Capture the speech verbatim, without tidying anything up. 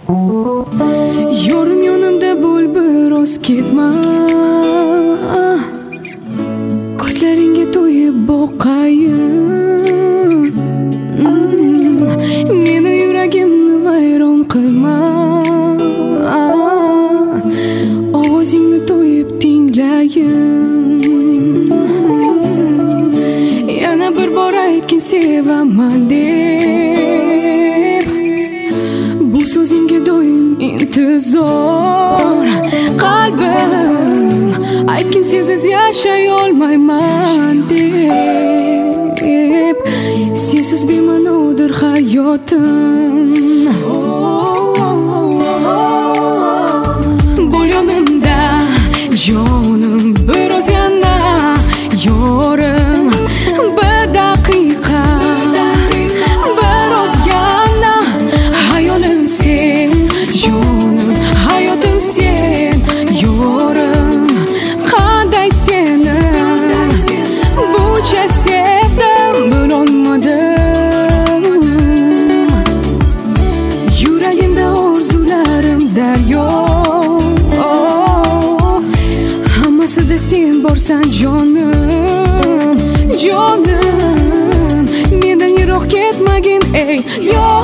Yorim yonimda bo'l, biroz ketma. Ko'zlaringga to'yib boqayin. Meni yuragimni vayron qilma. Ovozingni to'yib tinglayin. Yana bir bor aytgin sevaman deb. Bu so'zingga doim intizor. Qalbim aytgin sensiz yashay olmayman deb. Sensiz bema'nodir hayotim. Bo'l yonimda jonim, biroz yana yorim. Bir daqiqa, biroz yana hayolim sen, jonim, hayotim sen, yorim. Qanday seni buncha sevdim, bilolmadim. Yuragimda orzularim daryo. Hammasida sen borsan jonim, jonim. Mendan yiroq ketmagin ey